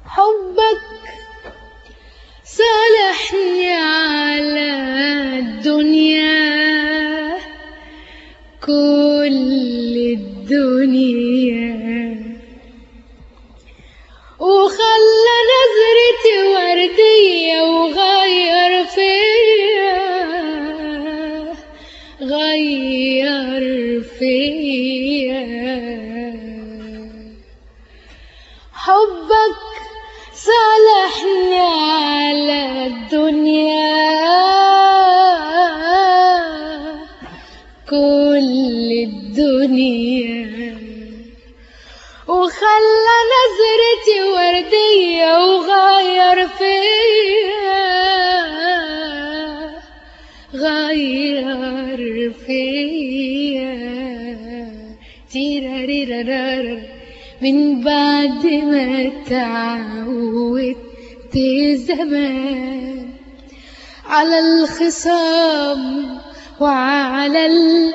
حبك صالحني على الدنيا، كل الدنيا، وخلى نظرتي وردية وغير فيا، غير فيا. حبك صالحني على الدنيا، كل الدنيا، وخلى نظرتي وردية وغير فيا، غير فيا. تيراريرارار من بعد ما تعودت زمان على الخصام وعلى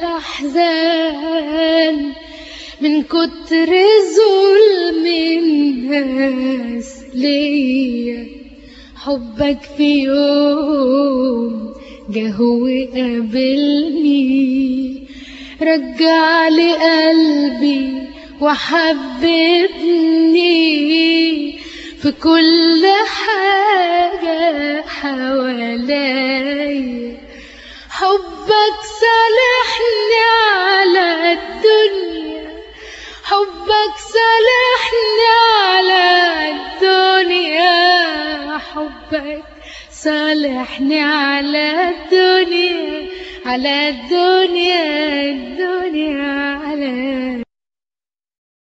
الأحزان، من كتر ظلم الناس ليا، حبك في يوم جه وقابلني، رجع لي قلبي وحببني في كل حاجة حواليا. حبك صالحني على الدنيا، حبك صالحني على الدنيا، حبك صالحني على الدنيا، على الدنيا، الدنيا على